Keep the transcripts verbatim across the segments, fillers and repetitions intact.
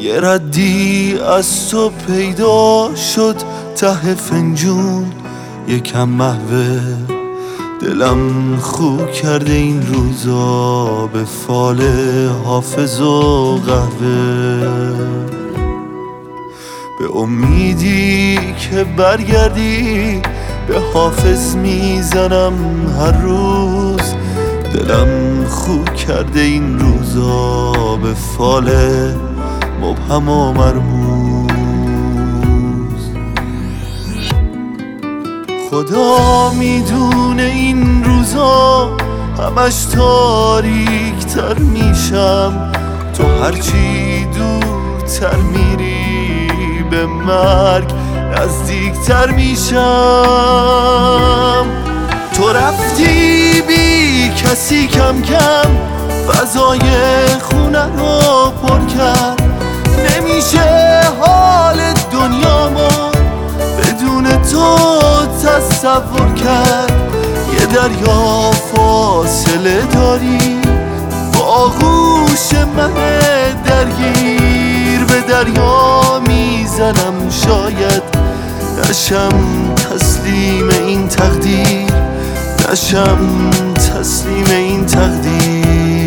یه ردی از تو پیدا شد ته فنجون یکم محوه، دلم خو کرده این روزا به فال حافظ و قهوه. به امیدی که برگردی به حافظ میزنم هر روز، دلم خو کرده این روزا به فال مبهم و مرموز. خدا میدونه این روزا همش تاریک تر میشم، تو هرچی دورتر میری به مرگ نزدیک تر میشم. تو رفتی بی کسی کم کم فضای خونه رو پر کرد، نمیشه حال دنیامو بدون تو تصور کرد. یه دریا فاصله داری با آغوش من درگیر، به دریا میزنم شاید نشم تسلیم این تقدیر، نشم تسلیم این تقدیر.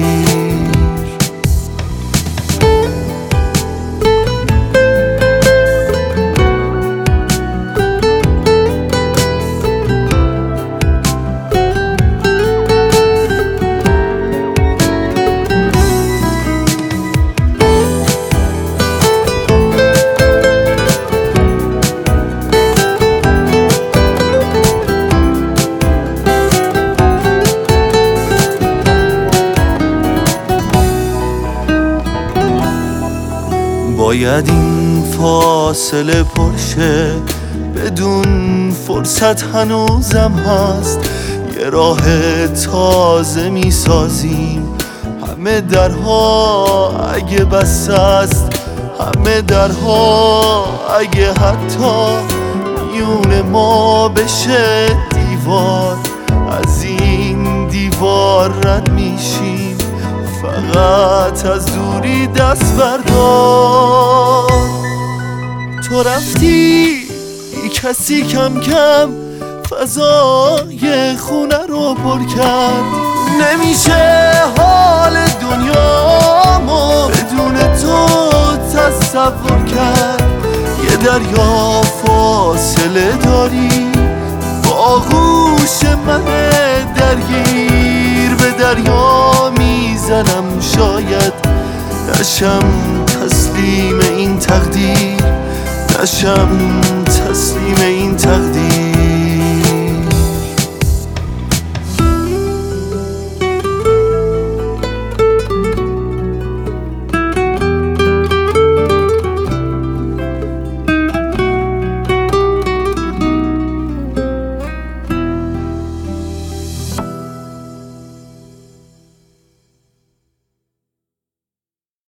باید این فاصله پرشه، بدون فرصت هنوزم هست. یه راه تازه میسازیم، همه درها اگه بسته است، همه درها اگه حتی میون ما بشه دیوار، از این دیوار رد میشیم فقط از دوری دست بردار. تو رفتی ای کسی کم کم فضای خونه رو پر کرد، نمیشه حال دنیامو بدون تو تصور کرد. یه دریا فاصله داری با آغوش من درگیر، به دریا میزنم شاید نشم تسلیم این تقدیر، نشم تسلیم این تقدیر.